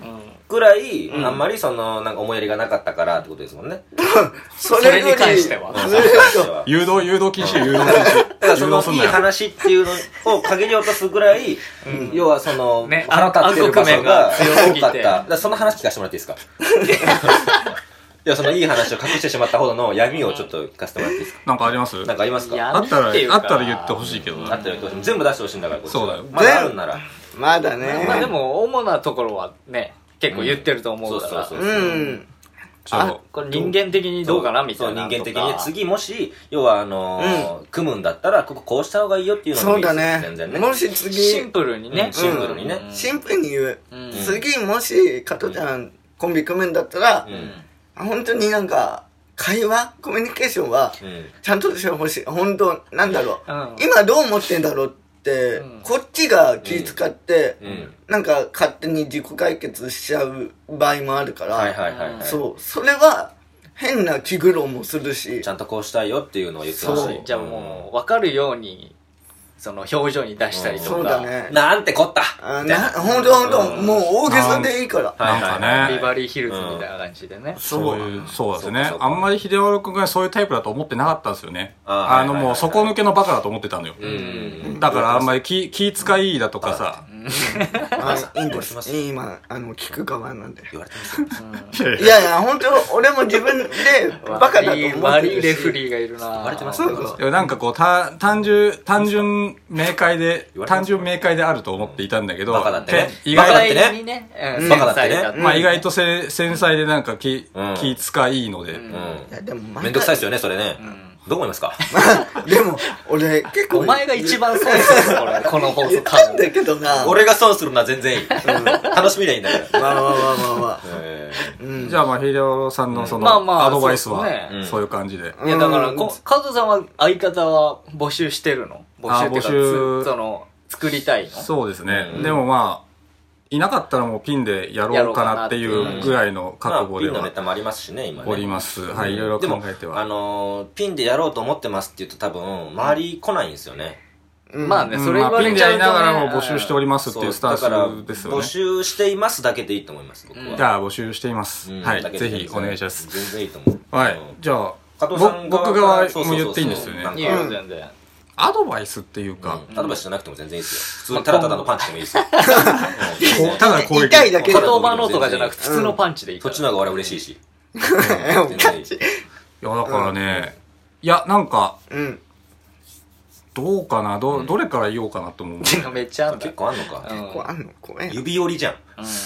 ぐらい、あんまりその、なんか思いやりがなかったからってことですもんね。 それに関しては。 誘導、誘導禁止、誘導禁止。 だからそのいい話っていうのを限り落とすぐらい、要はその、腹立ってる場所が多かった。だからその話聞かせてもらっていいですか？いや、そのいい話を隠してしまったほどの闇をちょっと聞かせてもらっていいですか？ なんかあります？ なんかありますか？ あったら、あったら言ってほしいけど。 あったら言ってほしい。全部出してほしいんだから、 そうだよ。 まだあるんなら。 まだね。 まあでも、主なところはね、結構言ってると思うから。 そうそうそう。うん。 あ、これ人間的にどうかなみたいな。 そう、人間的に。次もし、要はあの、組むんだったら、こここうした方がいいよっていうのもいいです。 そうだね。 全然ね。 もし次。 シンプルにね。 シンプルにね。 シンプルに言う。次もし、加トちゃんコンビ組むんだったら、本当になんか、会話コミュニケーションは、ちゃんとしてほしい。本当、なんだろう。今どう思ってんだろうって、こっちが気使って、なんか勝手に自己解決しちゃう場合もあるから、そう、それは変な気苦労もするし、 ちゃんとこうしたいよっていうのを言ってほしい。 じゃあもう、わかるように、その表情に出したりとか。 そうだね。 なんてこったな、ほんとほんと、もう大げさでいいから。 なんかね。 ビバリーヒルズみたいな感じでね。 そういう、そうですね。あんまり秀丸くんがそういうタイプだと思ってなかったんですよね。あのもう底抜けのバカだと思ってたのよ。だからあんまり気、気遣いだとかさ。 いいんです。今、あの、聞く側なんで。言われてますよ。いやいや、ほんと、俺も自分でバカだと思ってるし。 バリーレフリーがいるな。 言われてますよ。 なんかこう、単純、単純明快で、単純明快であると思っていたんだけど、 バカだってね。 意外だってね。バカだってね。 まあ意外と繊細でなんか気、気遣いので。 めんどくさいですよね、それね。どう思いますか？ でも、俺結構。 お前が一番損するこれ、この放送かんだけどな。 俺が損するのは全然いい。楽しみでいいんだから。 まあまあまあまあまあ。 じゃあまあ、秀夫さんのその、アドバイスは、そういう感じで。 いやだから、カズさんは相方は募集してるの？募集っていうか、その、作りたいの？ そうですね。でもまあ、いなかったらもうピンでやろうかなっていうぐらいの覚悟では。 ピンのネタもありますしね、今ね。 おります。はい、いろいろ考えては。 あの、ピンでやろうと思ってますって言うと多分、周り来ないんですよね。 まあね、それ言われちゃうと、ね、 ピンでやりながらも募集しておりますっていうスタンスですよね。 募集していますだけでいいと思います、僕は。 じゃあ募集しています。はい、ぜひお願いします。 全然いいと思う。 はい、じゃあ、僕側も言っていいんですよね。 いいよ、全然。 アドバイスっていうか、 アドバイスじゃなくても全然いいですよ。普通にただただのパンチでもいいですよ。 ただ攻撃。 痛いだけ言葉のとかじゃなくて普通のパンチでいい。 そっちの方が俺は嬉しいし。 いや、だからね、いや、なんか、どうかな、ど、どれから言おうかなと思う。 めっちゃあんだ。 結構あんのか。 結構あんの怖い。 指折りじゃん。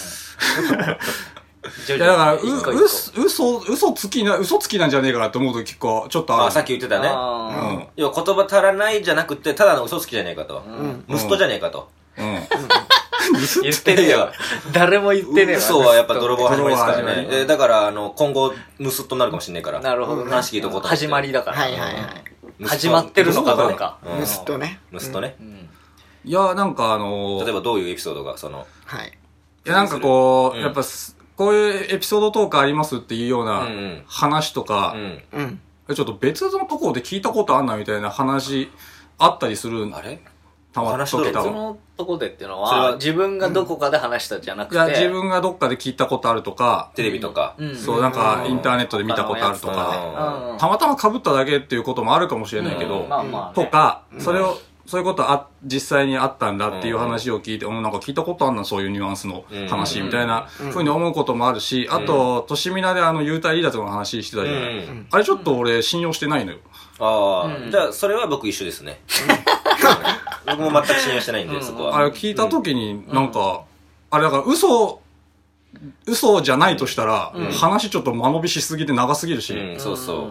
いや、だから、う、う、嘘、嘘つきな、嘘つきなんじゃねえかなって思うと結構、ちょっとある。 あ、さっき言ってたね。うん。要は言葉足らないじゃなくて、ただの嘘つきじゃねえかと。ムストじゃねえかと。うん。 言ってねえよ。誰も言ってねえよ。 嘘はやっぱ泥棒始まりですからね。だから、あの、今後、ムスッとなるかもしんねえから。 なるほど。 話聞いとこうと。 始まりだから。 はいはいはい。 始まってるのかどうか。 ムスッとね。 ムスッとね。 いや、なんかあの、 例えばどういうエピソードが、その。 はい。 いや、なんかこう、やっぱ、こういうエピソードトークありますっていうような話とか、ちょっと別のところで聞いたことあんなみたいな話あったりする。 あれたま別のとこでっていうのは、自分がどこかで話したじゃなくて。いや、自分がどっかで聞いたことあるとか、 テレビとか、 そう、なんかインターネットで見たことあるとか、たまたま被っただけっていうこともあるかもしれないけど、とか、それを、そういうことあ、実際にあったんだっていう話を聞いて、うん、なんか聞いたことあんな、そういうニュアンスの話みたいなふうに思うこともあるし、あと、としみなであの、幽体離脱の話してたじゃない。あれちょっと俺信用してないのよ。 ああ、じゃあそれは僕一緒ですね。僕も全く信用してないんで、そこは。 あれ聞いた時になんか、あれだから嘘、嘘じゃないとしたら、話ちょっと間延びしすぎて長すぎるし。 そうそう。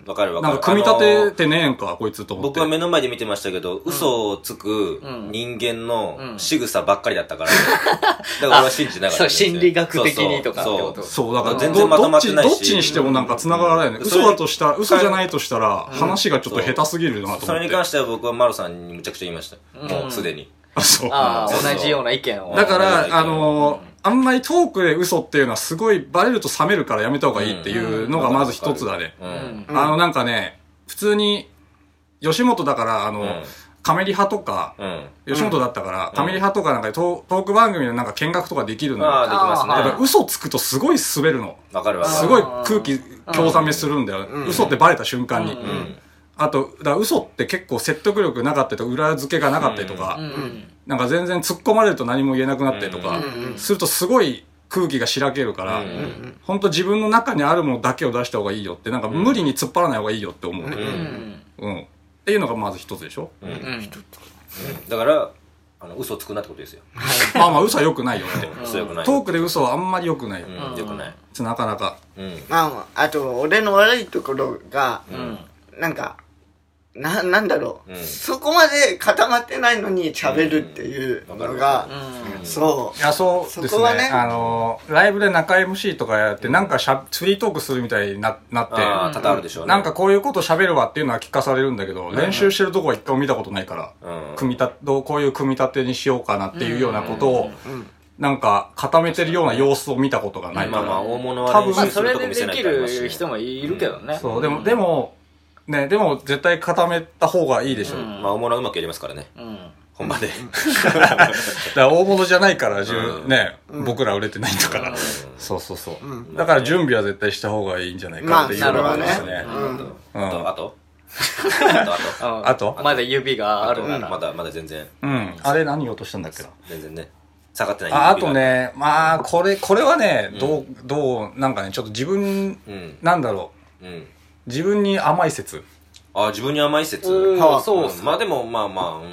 わかるわかる。 なんか組み立ててねえんか、こいつと思って。 僕は目の前で見てましたけど、嘘をつく人間の仕草ばっかりだったから。だから俺は信じなかった。 そう、心理学的にとかってこと。 そう、だから全然まとまってないし。どっちにしてもなんか繋がらないね。嘘だとしたら、嘘じゃないとしたら、話がちょっと下手すぎるなと思って。 それに関しては僕はマロさんにむちゃくちゃ言いました。もうすでに。 あ、そう。 ああ、同じような意見を。 だから、あのー、あんまりトークで嘘っていうのはすごいバレると冷めるからやめた方がいいっていうのがまず一つだね。あの、なんかね、普通に、吉本だから、あの、 カメリハとか、吉本だったから、カメリハとかなんかトーク番組のなんか見学とかできるのよ。 ああ、できますね。 だから嘘つくとすごい滑るの。 わかるわかる。 すごい空気興ざめするんだよ。嘘ってバレた瞬間に。あと、だから嘘って結構説得力なかったりとか、裏付けがなかったりとか、なんか全然突っ込まれると何も言えなくなったりとか、するとすごい空気がしらけるから、本当自分の中にあるものだけを出した方がいいよって、なんか無理に突っ張らない方がいいよって思うね。うん。っていうのがまず一つでしょ。 だから、あの嘘つくなってことですよ。 まあまあ嘘は良くないよって。 嘘良くない。 トークで嘘はあんまり良くないよ。 良くない。 なかなか。 まあ、あと、俺の悪いところが、なんか、な、なんだろう、うん、そこまで固まってないのに喋るっていうのが、うんうん、そう。 いや、そうですね。ねあの、ライブで中 エムシー とかやって、なんかしゃ、フリートークするみたいにななって、 多々あるでしょうね。 なんかこういうこと喋るわっていうのは聞かされるんだけど、練習してるとこは一回も見たことないから、組み立て、こういう組み立てにしようかなっていうようなことを、なんか固めてるような様子を見たことがないから。 まあまあ、大物は練習するとこ見せないとありますし。 それでできる人もいるけどね。 そう、でも、でも、ね、でも絶対固めた方がいいでしょ。うん、 まあ大物はうまくやりますからね。うん、本番で。 だから大物じゃないから、うん、ね、うん、僕ら売れてないんだから。うん、そうそうそう、うん。だから準備は絶対した方がいいんじゃないかっていうのがですね。 あと、あとあとあとまだ指があるなら。 まだ、まだ全然。 うん。あれ何言おうとしたんだっけな。 全然ね。下がってない。 あ、あとね、まあ、これ、これはね、どう、どう、なんかね、ちょっと自分、なんだろう。自分に甘い説。 あ、自分に甘い説。 はあ、そうっす。 まあでも、まあまあ、うん。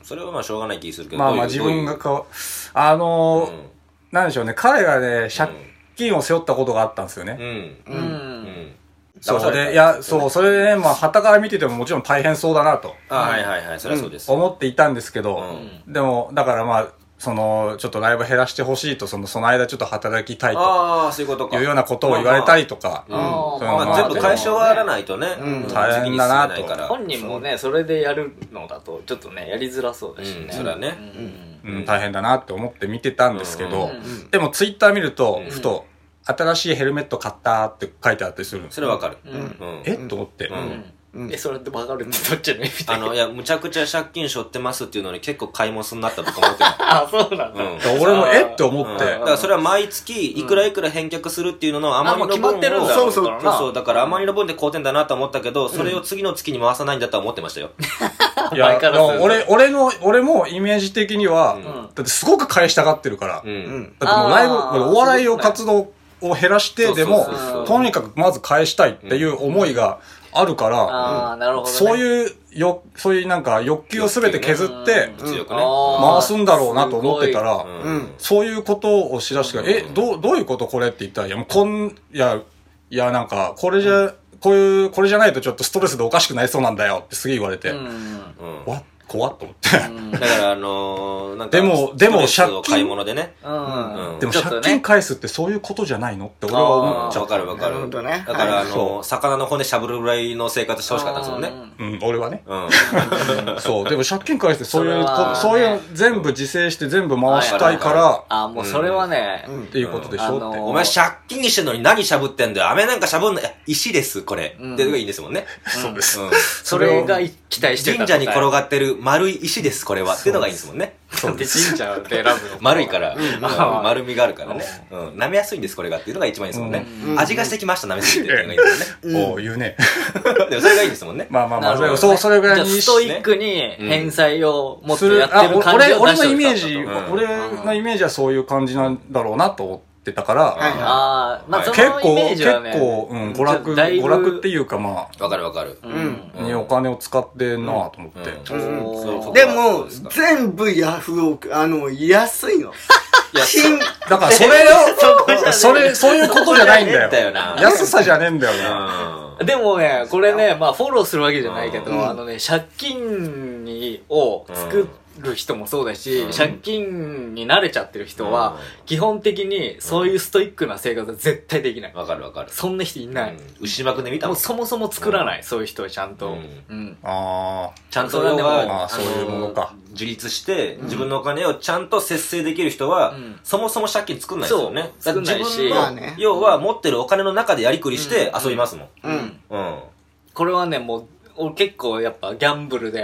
それはまあしょうがない気するけど。 まあまあ自分がかわ、あの、なんでしょうね、彼がね、借金を背負ったことがあったんですよね。うん。うん。そうで、いや、そう、それでね、まあ、旗から見ててももちろん大変そうだなと。 あ、はいはいはい、そりゃそうです。 思っていたんですけど、でも、だからまあ、その、ちょっとライブ減らしてほしいと、その、その間ちょっと働きたいと。 ああ、そういうことか。 いうようなことを言われたりとか。 全部解消はやらないとね。 大変だなと。 本人もね、それでやるのだと、ちょっとね、やりづらそうだしね。 それはね。 うん、大変だなって思って見てたんですけど、でもツイッター見ると、ふと、新しいヘルメット買ったって書いてあったりするんです。 それはわかる。 えと思って。 え、それってわかるってどっちの意味あの、いや、むちゃくちゃ借金背負ってますっていうのに結構買い物になったとか思ってる。 あ、そうなんだ。 俺もえって思って。 だからそれは毎月いくらいくら返却するっていうのの余りの分を。 そうそう。 そう、だから余りの分で買うてんだなと思ったけど、それを次の月に回さないんだとは思ってましたよ。 いや、俺、俺の、俺もイメージ的には、だってすごく返したがってるから。だってもうライブ、お笑いを活動を減らしてでも、とにかくまず返したいっていう思いが、あるから、 あなるほどね、 そういうよ、そういうなんか欲求をすべて削って、回すんだろうなと思ってたら、そういうことをしだして、え、どう、どういうことこれって言ったら、いや、もうこん、いや、いや、なんか、これじゃ、こういう、これじゃないとちょっとストレスでおかしくなりそうなんだよってすげえ言われて、わ怖っと思って。 だからあのー、なんか、 でも、でも借金。 買い物でね。 うん。でも借金返すってそういうことじゃないのって俺は思っちゃう。 わかるわかる。だからあのー、魚の骨しゃぶるぐらいの生活してほしかったんですもんね。 うん、俺はね。うん。そう。でも借金返してそういう、そういう全部自制して全部回したいから。 あ、もうそれはね。 っていうことでしょって。 お前借金してんのに何しゃぶってんだよ。飴なんかしゃぶんな、石です、これ。っていうのがいいんですもんね。 そうです。 それが期待してた。 神社に転がってる丸い石です、これは。っていうのがいいんですもんね。 そうで神社で選ぶの。 丸いから。丸みがあるからね。舐めやすいんです、これが。っていうのが一番いいですもんね。味がしてきました、舐めすぎて。っていうのがいいですもんね。 お言うね。 でもそれがいいですもんね。 まあまあまあ、そう、それぐらいにストイックに返済をもっとやってる感じを俺のイメージ、俺のイメージはそういう感じなんだろうなと思って。ってたから、 あまあそのイメージはね、結構、うん、娯楽、娯楽っていうかまあ、 わかるわかる。 うん。にお金を使ってんなと思って。 でも、全部ヤフオク、あの、安いの。 だからそれを、それ、そういうことじゃないんだよ。安さじゃねえんだよな。 でもね、これね、まあフォローするわけじゃないけど、あのね、借金に、を作って、る人もそうだし、うん、借金に慣れちゃってる人は、うん、基本的にそういうストイックな生活は絶対できない。 わかるわかる。 そんな人いない。うん、 牛幕で見たもん。もうそもそも作らない、うん、そういう人はちゃんと。うん。うん、 ああ。 ちゃんと要は、 あそういうものか。 自立して、自分のお金をちゃんと節制できる人は、うん、そもそも借金作んないですよね。 そう。作んないし。 自分の、ね、要は持ってるお金の中でやりくりして遊びますもん。 うん。うん。うん、これはね、もう、俺結構やっぱギャンブルで、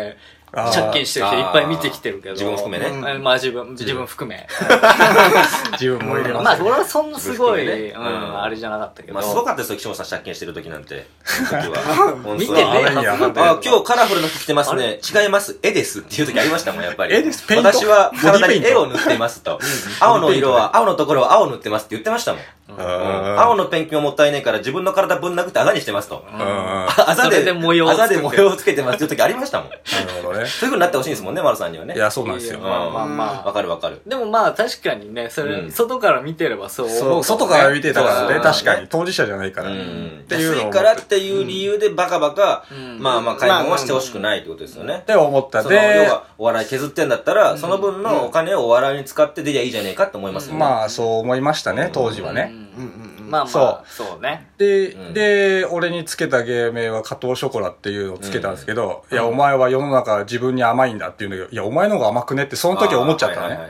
借金してる人いっぱい見てきてるけど。 自分含めね。 まあ自分、自分含め。 自分も入れます。 まあ俺はそんなすごい、うん、あれじゃなかったけど。 まあすごかったですよ、岸本さん借金してる時なんて。時は。 見てねえあ、今日カラフルな服着てますね。違います。絵ですっていう時ありましたもん、やっぱり。 絵です。ペイント。 私は体に絵を塗っていますと。青の色は、青のところは青塗ってますって言ってましたもん。青のペンキがもったいないから自分の体ぶん殴ってあざにしてますと。あざで、あざで模様をつけてますっていう時ありましたもん。なるほどね。そういう風になってほしいんですもんね、丸さんにはね。 いや、そうなんですよ。 まあまあまあ。 わかるわかる。 でもまあ確かにね、それ、外から見てればそう思う。 外から見てたからね、確かに。当事者じゃないから。 っていうの。安いからっていう理由でバカバカ、まあまあ買い物はしてほしくないってことですよね。 って思った。 で、要はお笑い削ってんだったら、その分のお金をお笑いに使って出りゃいいじゃねえかって思いますよね。 まあそう思いましたね、当時はね。 まあまあ、そうね。 で、で、俺につけた芸名は加藤ショコラっていうのをつけたんですけど、いや、お前は世の中自分に甘いんだっていうんだけど、いや、お前の方が甘くねってその時は思っちゃったね。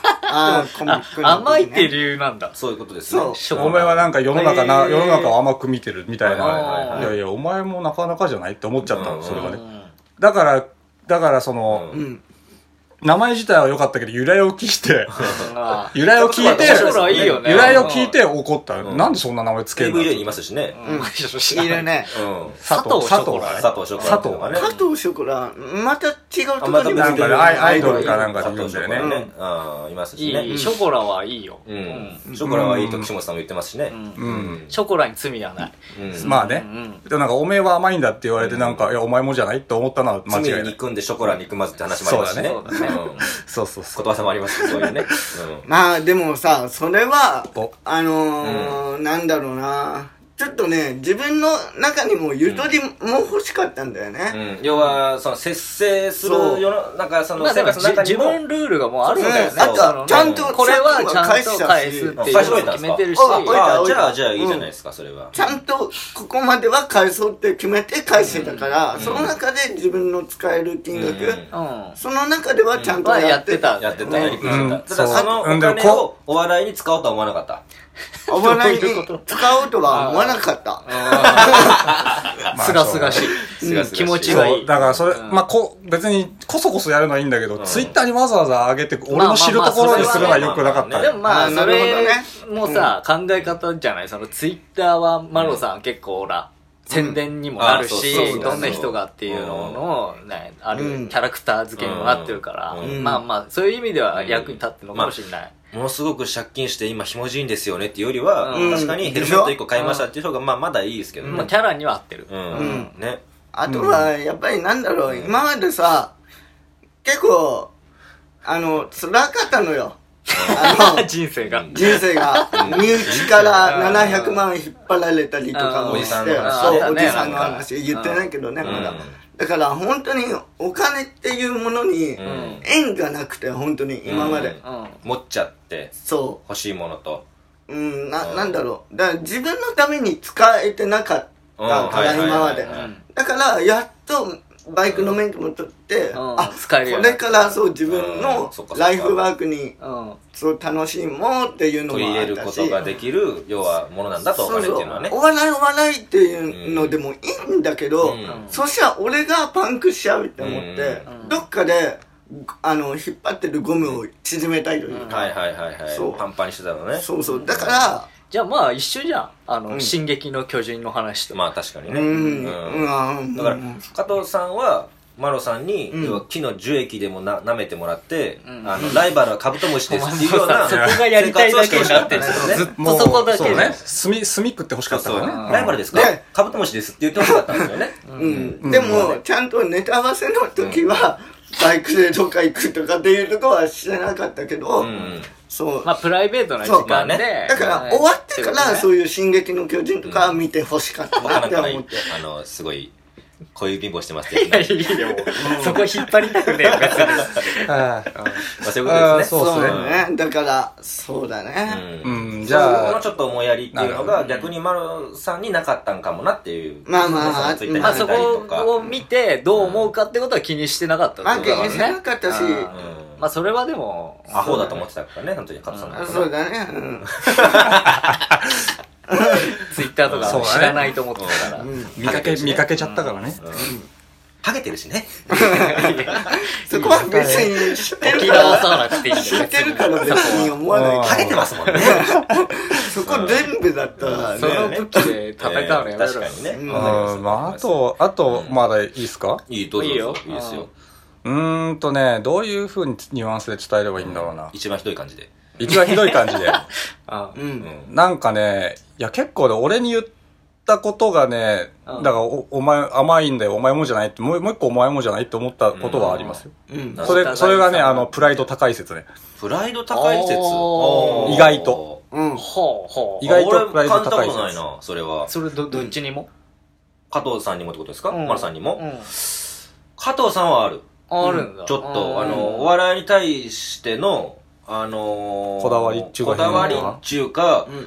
甘いって理由なんだ。 そういうことですね。 お前はなんか世の中な、世の中を甘く見てるみたいな。いやいや、お前もなかなかじゃないって思っちゃったの、それがね。だから、だからその、名前自体は良かったけど、由来を聞いて、由来を聞いて、由来を聞いて怒った。なんでそんな名前つけるの？ エーブイ にいますしね。 いるね。 佐藤ショコラ。 佐藤ショコラ。 佐藤がね。 佐藤ショコラ、また違うところになんかね、アイドルかなんかで言うんだよね。 いますしね。 いい、ショコラはいいよ。 ショコラはいいと岸本さんも言ってますしね。 ショコラに罪はない。 まあね。でもなんか、おめえは甘いんだって言われて、なんか、いや、お前もじゃないって思ったのは間違いない。 罪に憎んでショコラ憎まずって話もありますしね。 そうそうそう。 ことわざもありますけど、そういうね。 まあでもさ、それは、あのー、なんだろうな。ちょっとね、自分の中にもゆとりも欲しかったんだよね。 要は、その、節制する世の、なんかその、生活の中にも。自分ルールがもうあるんだよね。 あとは、ちゃんと、 これはちゃんと返すっていうのを決めてるし。 じゃあ、じゃあいいじゃないですか、それは。 ちゃんと、ここまでは返そうって決めて返してたから、その中で自分の使える金額、その中ではちゃんとやってた。 やってた、やりくりしてた。ただ、そのお金をお笑いに使おうとは思わなかった。 お笑いに使おうとは思わなかった。 すがすがしい。気持ちがいい。 だからそれ、まあこ、別にこそこそやるのはいいんだけど、ツイッターにわざわざ上げて、俺の知るところにするのはよくなかった。 でもまあ、それもさ、考え方じゃない。そのツイッターはマロさん結構ほら、宣伝にもなるし、どんな人がっていうのの、ね、あるキャラクター付けにもなってるから、まあまあ、そういう意味では役に立ってるのかもしれない。 ものすごく借金して今ひもじいんですよねっていうよりは、確かにヘルメットいっこ買いましたっていう人がまあまだいいですけどね。 キャラには合ってる。 ね。 あとは、やっぱりなんだろう、今までさ、結構、あの、辛かったのよ。 人生が。 人生が。身内からななひゃくまん引っ張られたりとかもして、そう、おじさんの話言ってないけどね、まだ。だから本当にお金っていうものに縁がなくて、本当に今まで。 持っちゃって、そう。欲しいものと。 うん、な、なんだろう。だから自分のために使えてなかったから、今まで。だから、やっと、バイクの免許も取って、うん、あ、使えるよ、ね、これからそう自分のライフワークに、うん、そう楽しもうっていうのもあったし。 取り入れることができる、要はものなんだと、お金っていうのはね。 お笑いお笑いっていうのでもいいんだけど、うん、そしたら俺がパンクしちゃうって思って、うん、どっかで、あの、引っ張ってるゴムを縮めたいというか。 はいはいはいはい。そう。パンパンにしてたのね。 そうそう。だから、 じゃあまあ一緒じゃん。あの、うん、進撃の巨人の話と。 まあ確かにね。うん。うん、だから、加藤さんは、マロさんに、うん、要は木の樹液でもな舐めてもらって、うん、あの、ライバルはカブトムシですっていうような、 そこがやりたいだけになってるんですよね。ずっとそこだけで。 ね。墨、墨食って欲しかったからね。 ライバルですかカブトムシですって言ってほしかったんですよね。 うん。でも、ちゃんとネタ合わせの時は、バイクでどっか行くとかっていうとこは知らなかったけど、 そう。まあ、プライベートな時間ね。 だから、終わってから、そういう進撃の巨人とか見て欲しかったなって思って。 あの、すごい、小指貧乏してますけど。いやいやいや、もう、そこ引っ張りたくねえ、別に。 まあ、そういうことですね。 そうですね。だから、そうだね。 うん。じゃあ、のちょっと思いやりっていうのが、逆にマロさんになかったんかもなっていう。 まあまあ、 まあそこを見て、どう思うかってことは気にしてなかったってことだからね。 気にしてなかったし、 まあそれはでも、 アホだと思ってたからね、本当に加藤さんが。 そうだね。うん。 ツイッターとか知らないと思ってたから。 見かけ、見かけちゃったからね。 ハゲてるしね。 そこは別に知ってるから。知ってるから別に思わない。 ハゲてますもんね。 そこ全部だったらね。 その武器で戦うのやめろ。 確かにね。 うん。まあ、あと、あと、まだいいですか？ いい、どうぞ。いいよ。いいですよ。 うーんとね、どういう風にニュアンスで伝えればいいんだろうな。 一番ひどい感じで。 一番ひどい感じで。 あうん。 なんかね、いや結構ね、俺に言ったことがね、だからお、お前甘いんだよ、お前もじゃないって、もうもう一個お前もじゃないって思ったことはありますよ。うん。それ、それがね、あの、プライド高い説ね。 プライド高い説意外と。 うん。ほうほう。意外とプライド高い説。 俺、感じたことないな、それは。 それど、どっちにも加藤さんにもってことですか？丸さんにも？加藤さんはある。 あるんだ。 ちょっと、あの、お笑いに対しての、あのー、 こだわりっちゅうか、 こだわりっちゅうか、うん、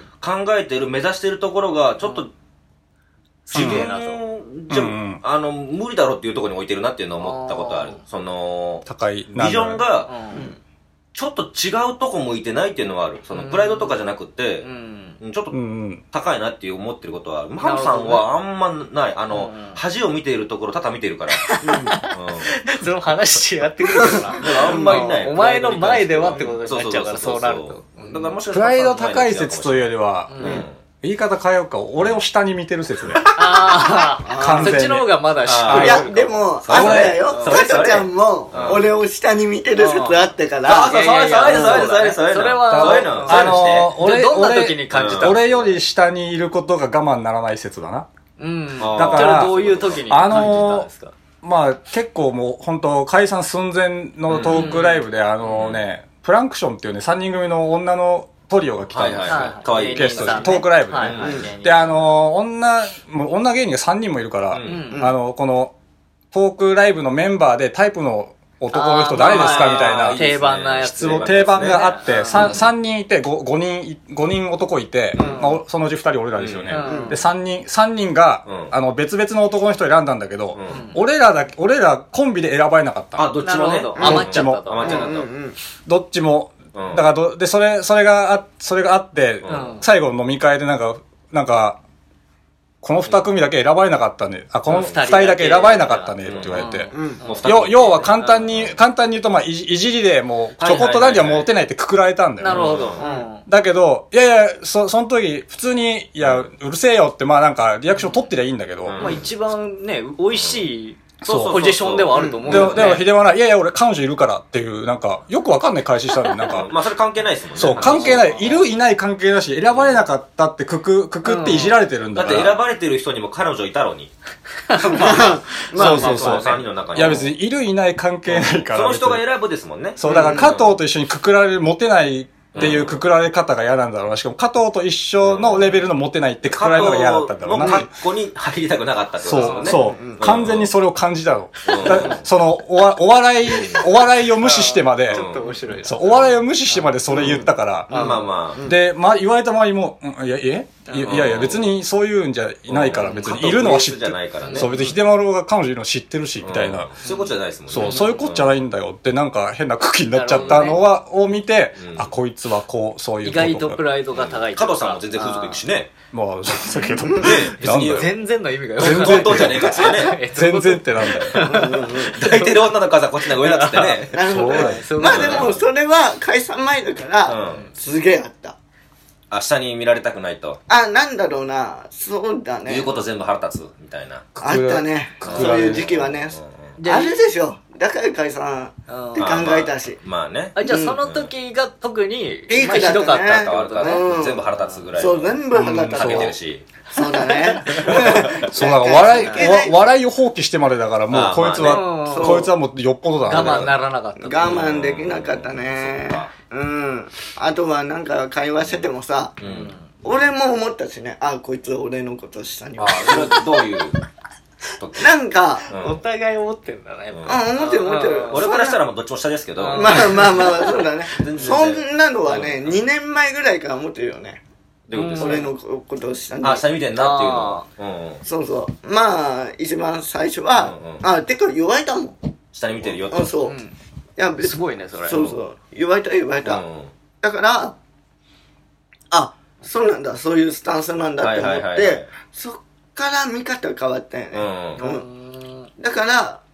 考えてる、目指してるところが、ちょっと、 自分なと。 じゃ、うん、あの、無理だろっていうところに置いてるなっていうのを思ったことある。その、 高い。 ビジョンが、ちょっと違うとこ向いてないっていうのはある。その、プライドとかじゃなくて、うん、ちょっと高いなっていう思ってることはある。マルさんはあんまない。あの、恥を見ているところ、ただ見てるから。 その話してやってくるからあんまりない。 お前の前ではってことになっちゃうから、そうなると。 だからもしかプライド高い説というよりは、言い方変えようか。俺を下に見てる説ね。ああ。完全に。そっちの方がまだ下。いや、でも、あれだよ。カトちゃんも、俺を下に見てる説あってから。 あ、そう、そうです、そうです、そうです、そうです。 それは、 そういうの。 あの、俺、 どんな時に感じた？ 俺より下にいることが我慢ならない説だな。 うん。だから、どういう時に感じたんですか？ まあ、結構もう、本当解散寸前のトークライブで、あのね、プランクションっていうね、さんにん組の女の、トリオが来たんですよ。 かわいいゲストで、トークライブで。で、あの、女、もう女芸人がさんにんもいるから、あの、この、トークライブのメンバーでタイプの男の人誰ですかみたいな。 定番なやつ。 質問、定番があって、さんにんいて、ごにん、ごにん男いて、そのうちふたり俺らですよね。で、さんにん、さんにんが、あの、別々の男の人選んだんだけど、俺らだけ、俺らコンビで選ばれなかった。 あ、どっちもね。 どっちも。 どっちも。だからど、で、それ、それがあ、それがあって、うん、最後の飲み会でなんか、なんか、この二組だけ選ばれなかったね。あ、この二人だけ選ばれなかったねって言われて。要、要は簡単に、簡単に言うと、まあ、いじりでもう、ちょこっとだけはモテないってくくられたんだよ。 なるほど。 だけど、いやいや、そ、その時、普通に、いや、うるせえよって、まあなんか、リアクション取ってりゃいいんだけど。 まあ一番ね、美味しい、そうポジションではあると思う。 でも、でも、秀はない。いやいや、俺彼女いるからっていう、なんか、よくわかんない返ししたのに、なんか。 まあ、それ関係ないですもんね。 そう、関係ない。いる、いない関係だし、選ばれなかったってくく、くくっていじられてるんだから。 だって選ばれてる人にも彼女いたのに。 まあ、そうそうそう。 さんにんの中に。 いや別に、いる、いない関係ないから。 その人が選ぶですもんね。 そう、だから加藤と一緒にくくられる、モテない、っていうくくられ方が嫌なんだろうな。しかも加藤と一緒のレベルのモテないってくくられるのが嫌だったんだろうな。 加藤の格好に入りたくなかったってことですよね。 そう、そう。完全にそれを感じたの。その、おわ、お笑い、お笑いを無視してまで、 ちょっと面白い。 そう、お笑いを無視してまでそれ言ったから。 まあまあまあ。 で、まあ言われた周りも、いや、えいやいや別にそういうんじゃないから別にいるのは知ってる。そう別に秀丸が彼女いるの知ってるしみたいな。 そういうことじゃないですもんね。 そうそういうことじゃないんだよってなんか変な空気になっちゃったのはを見て、あこいつはこうそういう意外とプライドが高い。 加藤さんも全然風俗行くしね。 まあそうけど。 別に全然の意味がよ。 全然じゃねえかっつってね。 全然ってなんだよ。 抱いてる女の数はこっちの方が上だっつってね。 なるほど。まあでもそれは解散前だからすげえあった。 あ、下に見られたくないと。 あ、なんだろうな。そうだね。 言うこと全部腹立つ、みたいな。 あったね。そういう時期はね。あれでしょ。だから解散って考えたし。 まあね。 あ、じゃあその時が特に、ひどかったってことね。 全部腹立つぐらい。 そう、全部腹立つ。 かけてるし。 そうだね。 そうだ、笑い、笑いを放棄してまでだから、もうこいつは、こいつはもうよっぽどだ。 我慢ならなかった。 我慢できなかったね。うん。あとはなんか会話しててもさ、俺も思ったしね、あ、こいつ俺のこと下に。 あ、それはどういうなんか、 お互い思ってんだね。 うん、思ってる思ってる。 俺からしたらもうどっちも下ですけど。 まあまあまあ、そうだね。そんなのはね、にねんまえぐらいから思ってるよね。俺のことを下に。 あ、下見てんなっていうの。 そうそう。まあ、一番最初は、あ、てか言われたもん。 下に見てるよって。 あ、そう。いや、すごいね、それ。 そうそう。言われた言われた。だから、あ、そうなんだ、そういうスタンスなんだって思って、そっから見方変わったよね。だから、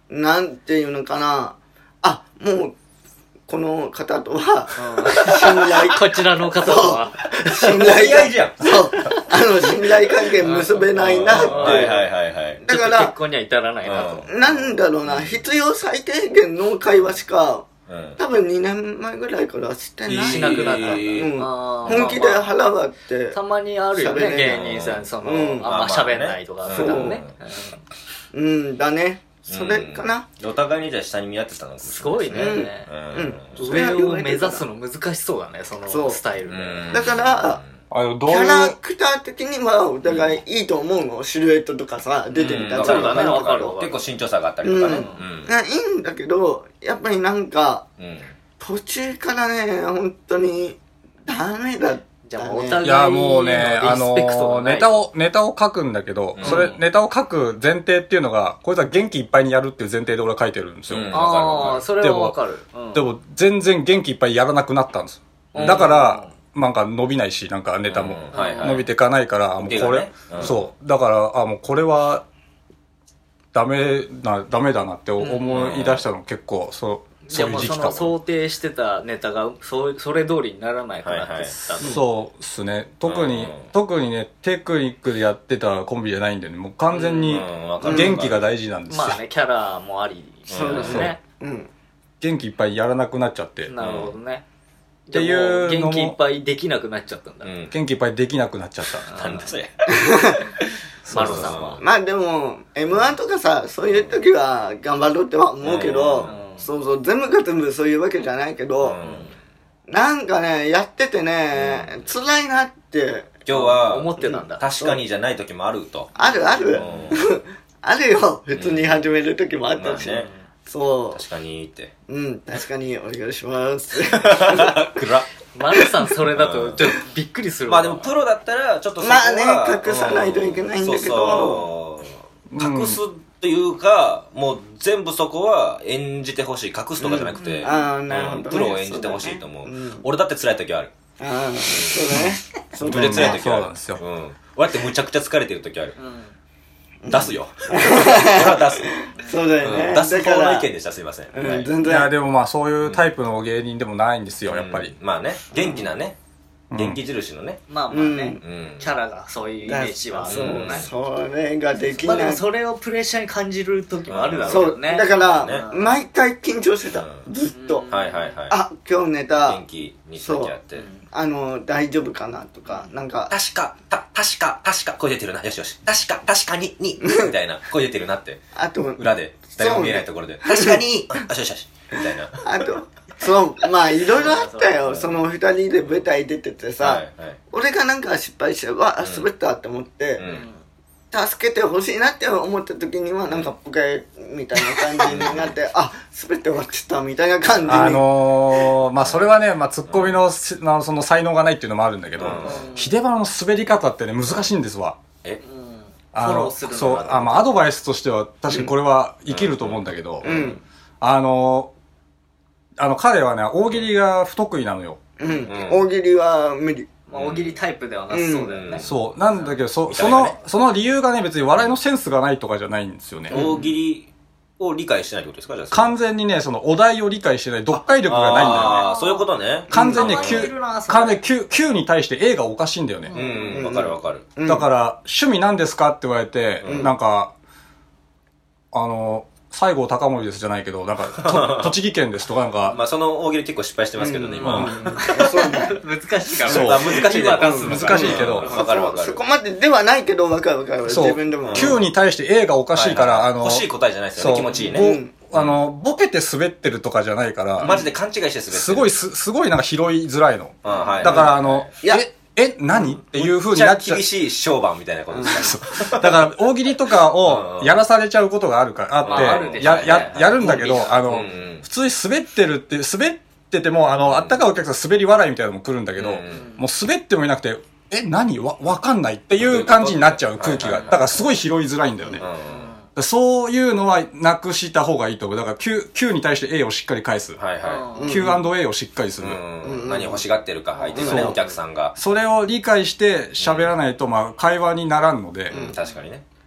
なんていうのかな、あ、もう、この方とは、信頼、 こちらの方とは、 信頼関係じゃん。 そう。あの、信頼関係結べないなって。 はいはいはいはい。 だから、結婚には至らないなと。 なんだろうな、必要最低限の会話しか、多分にねんまえぐらいからしてない。 しなくなった。 うん。本気で腹割って。 たまにあるよね、芸人さん、その、あんま喋んないとか、普段ね。 うん、だね。それかな、 うん、お互いにじゃあ下に見合ってたのかもしれないですね。すごいね、うんうん、上を目指すの難しそうだね、そのスタイルで。 だから、あのどういうキャラクター的にはお互いいいと思うの、シルエットとかさ出てみたら、うん、 そうだね、分かる。結構身長差があったりとかね、 うんうん、いいんだけどやっぱりなんか、うん、途中からね本当にダメだった。 じゃあお互いいやもうね、あのー、ネタを、ネタを書くんだけど、うん、それ、ネタを書く前提っていうのが、こいつは元気いっぱいにやるっていう前提で俺は書いてるんですよ。うん、 ああ、それはわかる。 でも、うん、でも全然元気いっぱいやらなくなったんです。うん、だから、なんか伸びないし、なんかネタも伸びていかないから、もうこれ、ねうん、そう。だから、あ、もうこれは、ダメな、ダメだなって思い出したの結構、そう。 じゃあもうその想定してたネタがそそれ通りにならないくなってた、はいはい、 そうっすね。特に、うん、特にねテクニックでやってたコンビじゃないんでね、もう完全に元気が大事なんですよ、 うん、まあねキャラもありそうですね、うん、 元気いっぱいやらなくなっちゃって。 なるほどね、 うん、っていうのも元気いっぱいできなくなっちゃったんだ、うん、 元気いっぱいできなくなっちゃったなんだそれマロさんは。 まあでも エムワン とかさそういう時は頑張ろうっては思うけど、うんうんそうそう、全部が全部そういうわけじゃないけど、うん、なんかね、やっててね、うん、辛いなって。 今日は、 思ってたんだ。 確かにじゃない時もあると。 あるある。うん、あるよ。普通に始める時もあったし。うんまあね、そう。 確かにって。 うん、確かにお願いします。 暗っ。 マルさんそれだとちょっとびっくりする。 まあでもプロだったら、ちょっとそこは。まあね、隠さないといけないんだけど。 そうそう隠す。っていうか、もう全部そこは演じてほしい。隠すとかじゃなくて、うんあなるほどね、プロを演じてほしいと思う、ねうん。俺だって辛い時ある。 ああ、そうだね。 そうだね。辛い時ある。 そうなんですよ。 うん。俺だってむちゃくちゃ疲れてる時ある。うん、出すよ。俺は出す。 そうだよね。 うん、出す方の意見でした、すいません。 うんはい、全然。 いや、でもまあそういうタイプの芸人でもないんですよ、やっぱり。 うん、まあね、元気なね。元気印のね、 うん、まあまあね、うん、キャラがそういうイメージはそうね、それができない。 まあでもそれをプレッシャーに感じる時もあるだろうね、 うん、そうだから、ね、毎回緊張してた、うん、ずっと、 うん、はいはいはいあ今日ネタ元気にしなきゃって、 あの大丈夫かなとかなんか確かた確か確か声出てるなよしよし確か確かににみたいな声出てるなってあと裏で誰も見えないところで確かにあよしよしみたいなあとそうまあいろいろあったよその二人で舞台出ててさ、はいはい、俺がなんか失敗してわあ滑ったって思って、うん、助けてほしいなって思った時にはなんかポケみたいな感じになってあ滑って終わっちゃったみたいな感じにあのー、まあそれはね、まあ、ツッコミの、うん、その才能がないっていうのもあるんだけど、うん、秀場の滑り方ってね難しいんですわ。 えあのそうあ、まあ、アドバイスとしては確かにこれは生きると思うんだけど、うんうん、あのーあの、彼はね、大喜利が不得意なのよ。 うん。うん、大喜利は無理。 まあ、大喜利タイプではなさそうだよね。うん、 そう。なんだけど、そ、その、その理由がね、別に笑いのセンスがないとかじゃないんですよね。 大喜利を理解してないってことですかじゃあ。 完全にね、そのお題を理解してない、読解力がないんだよね。ああ、そういうことね。 完全にQ、完全に Q、Q に対して A がおかしいんだよね。 うん、わかるわかる。 だから、趣味何ですかって言われて、うん、なんか、あの、西郷隆盛ですじゃないけど、なんか、栃木県ですとかなんか。 まあその大喜利結構失敗してますけどね、今は。 難しいから。 そう。 難しいね。 難しいけど。 わかるわかる。 そこまでではないけど、わかるわかる。自分でも。 Q に対して A がおかしいから、あの。 欲しい答えじゃないですよね、気持ちいいね。 あの、ボケて滑ってるとかじゃないから。 マジで勘違いして滑ってる。 すごい、すごいなんか拾いづらいの。だからあの、ええ、何っていう風になっちゃう。 厳しい商売みたいなことですか。だから、大喜利とかをやらされちゃうことがあるから、あって、や、や、やるんだけど、あの、普通に滑ってるって、滑ってても、あの、あったかいお客さん滑り笑いみたいなのも来るんだけど、もう滑ってもいなくて、え、何わ、わかんないっていう感じになっちゃう空気が。だからすごい拾いづらいんだよね。そういうのはなくした方がいいと思う。だから Q、Q に対して A をしっかり返す。はいはい。キューアンドエー をしっかりする。 何欲しがってるか、相手がね、お客さんが。 それを理解して喋らないと、まあ、会話にならんので。 うん、確かにね。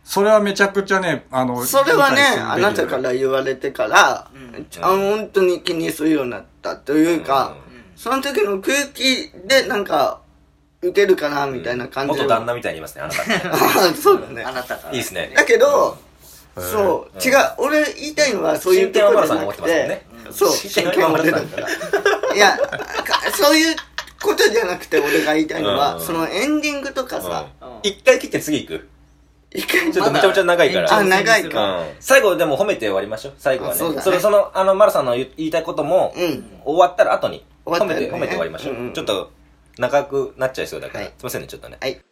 それはめちゃくちゃね、あの、 それはね、あなたから言われてから、うん、あ本当に気にするようになったというか、うん、その時の空気でなんか、受けるかな、みたいな感じで、 うん。元旦那みたいに言いますね、あなた。 あそうだね。 あなたから。 いいですね。 だけど、そう、違う、俺言いたいのはそういうところじゃなくて、そう、真剣は俺だから。いや、そういうことじゃなくて俺が言いたいのは、そのエンディングとかさ、 一回切って次行く。 一回ちょっとめちゃめちゃ長いから。 あ、長いか。 最後でも褒めて終わりましょう。最後はね。そうだね。それ、その、あの、マルさんの言いたいことも、終わったら後に、褒めて、褒めて終わりましょう。ちょっと、長くなっちゃいそうだから。すいませんね、ちょっとね。 はい。